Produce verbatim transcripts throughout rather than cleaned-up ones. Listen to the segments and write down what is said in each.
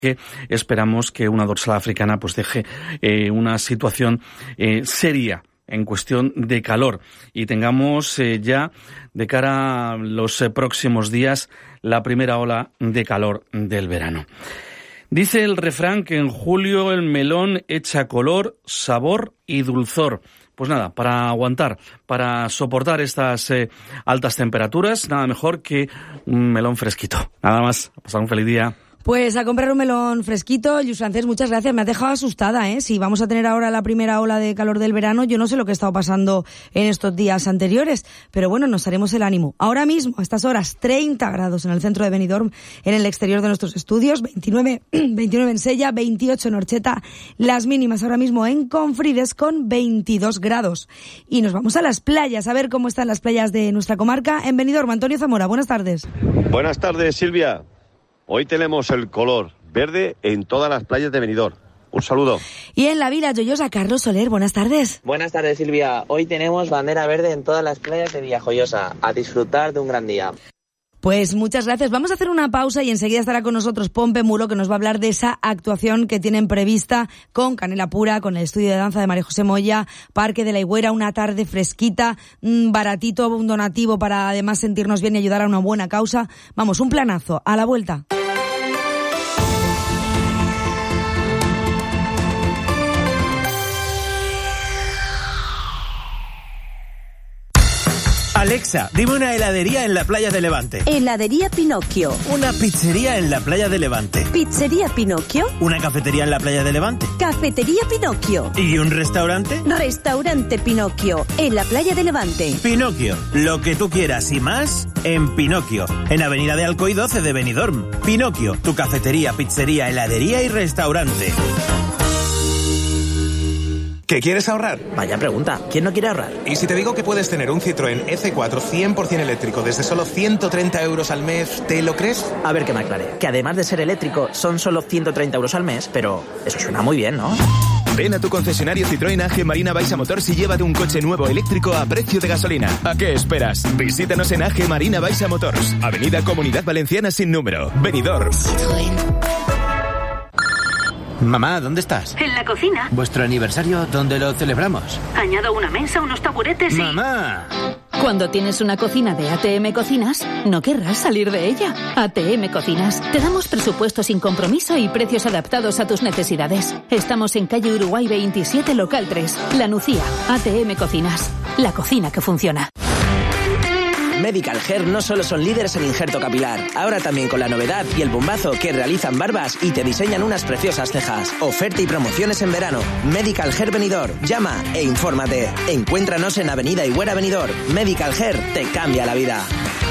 que esperamos que una dorsal africana pues deje eh, una situación eh, seria en cuestión de calor y tengamos eh, ya de cara a los eh, próximos días la primera ola de calor del verano. Dice el refrán que en julio el melón echa color, sabor y dulzor. Pues nada, para aguantar, para soportar estas eh, altas temperaturas, nada mejor que un melón fresquito. Nada más, a pasar un feliz día. Pues a comprar un melón fresquito. Lluís Francés, muchas gracias. Me has dejado asustada, ¿eh? Si vamos a tener ahora la primera ola de calor del verano, yo no sé lo que ha estado pasando en estos días anteriores, pero bueno, nos haremos el ánimo. Ahora mismo, a estas horas, treinta grados en el centro de Benidorm, en el exterior de nuestros estudios, veintinueve, veintinueve en Sella, veintiocho en Orcheta, las mínimas ahora mismo en Confrides con veintidós grados. Y nos vamos a las playas, a ver cómo están las playas de nuestra comarca. En Benidorm, Antonio Zamora, buenas tardes. Buenas tardes, Silvia. Hoy tenemos el color verde en todas las playas de Benidorm. Un saludo. Y en la Vila Joyosa, Carlos Soler, buenas tardes. Buenas tardes, Silvia. Hoy tenemos bandera verde en todas las playas de Villajoyosa. A disfrutar de un gran día. Pues muchas gracias. Vamos a hacer una pausa y enseguida estará con nosotros Pompe Mulo, que nos va a hablar de esa actuación que tienen prevista con Canela Pura, con el estudio de danza de María José Moya, Parque de la Higuera, una tarde fresquita, baratito, un donativo para además sentirnos bien y ayudar a una buena causa. Vamos, un planazo. A la vuelta. Alexa, dime una heladería en la playa de Levante. Heladería Pinocchio. Una pizzería en la playa de Levante. Pizzería Pinocchio. Una cafetería en la playa de Levante. Cafetería Pinocchio. ¿Y un restaurante? Restaurante Pinocchio, en la playa de Levante. Pinocchio, lo que tú quieras y más en Pinocchio, en Avenida de Alcoy doce de Benidorm. Pinocchio, tu cafetería, pizzería, heladería y restaurante. ¿Qué quieres ahorrar? Vaya pregunta, ¿quién no quiere ahorrar? ¿Y si te digo que puedes tener un Citroën E C cuatro cien por ciento eléctrico desde solo ciento treinta euros al mes, ¿te lo crees? A ver que me aclare, que además de ser eléctrico son solo ciento treinta euros al mes, pero eso suena muy bien, ¿no? Ven a tu concesionario Citroën A G Marina Baixa Motors y llévate un coche nuevo eléctrico a precio de gasolina. ¿A qué esperas? Visítanos en A G Marina Baixa Motors, Avenida Comunidad Valenciana sin número, Benidorm. Citroën. Mamá, ¿dónde estás? En la cocina. ¿Vuestro aniversario dónde lo celebramos? Añado una mesa, unos taburetes y... ¡Mamá! Cuando tienes una cocina de A T M Cocinas, no querrás salir de ella. A T M Cocinas. Te damos presupuesto sin compromiso y precios adaptados a tus necesidades. Estamos en calle Uruguay veintisiete, local tres. La Nucía. A T M Cocinas. La cocina que funciona. Medical Hair no solo son líderes en injerto capilar, ahora también con la novedad y el bombazo que realizan barbas y te diseñan unas preciosas cejas. Oferta y promociones en verano. Medical Hair Benidorm. Llama e infórmate. Encuéntranos en Avenida Higuera Benidorm. Medical Hair te cambia la vida.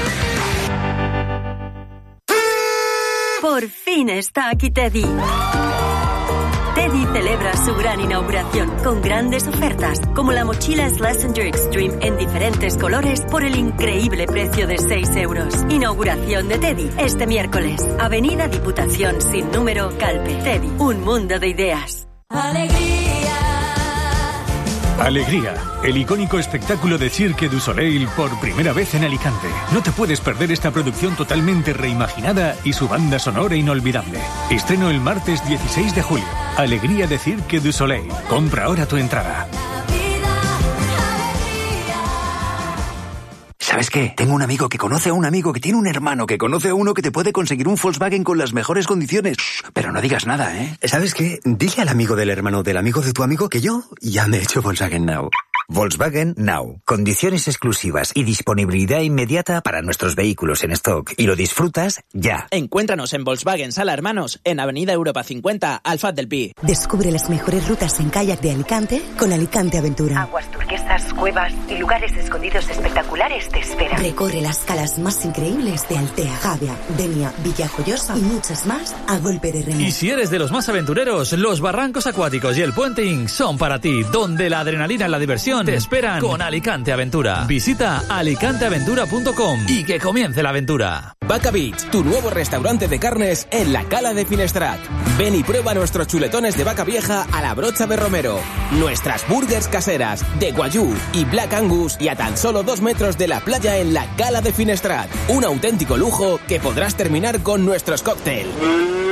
Por fin está aquí Teddy. Teddy celebra su gran inauguración con grandes ofertas, como la mochila Schlesinger Extreme en diferentes colores por el increíble precio de seis euros. Inauguración de Teddy este miércoles. Avenida Diputación sin número, Calpe. Teddy, un mundo de ideas. Alegría. Alegría, el icónico espectáculo de Cirque du Soleil por primera vez en Alicante. No te puedes perder esta producción totalmente reimaginada y su banda sonora inolvidable. Estreno el martes dieciséis de julio. Alegría de Cirque du Soleil. Compra ahora tu entrada. ¿Sabes qué? Tengo un amigo que conoce a un amigo que tiene un hermano que conoce a uno que te puede conseguir un Volkswagen con las mejores condiciones. Pero no digas nada, ¿eh? ¿Sabes qué? Dile al amigo del hermano del amigo de tu amigo que yo ya me he hecho Volkswagen Now. Volkswagen Now. Condiciones exclusivas y disponibilidad inmediata para nuestros vehículos en stock. Y lo disfrutas ya. Encuéntranos en Volkswagen Sala Hermanos, en Avenida Europa cincuenta, Alfaz del Pi. Descubre las mejores rutas en kayak de Alicante con Alicante Aventura. Aguas turquesas, cuevas y lugares escondidos espectaculares te esperan. Recorre las calas más increíbles de Altea, Javia, Denia, Villajoyosa y muchas más a golpe de remo. Y si eres de los más aventureros, los barrancos acuáticos y el puenting son para ti, donde la adrenalina y la diversión te esperan con Alicante Aventura. Visita alicante aventura punto com y que comience la aventura. Vaca Beach, tu nuevo restaurante de carnes en la Cala de Finestrat. Ven y prueba nuestros chuletones de vaca vieja a la brocha de romero, nuestras burgers caseras de guayú y Black Angus y a tan solo dos metros de la playa en la Cala de Finestrat. Un auténtico lujo que podrás terminar con nuestros cócteles.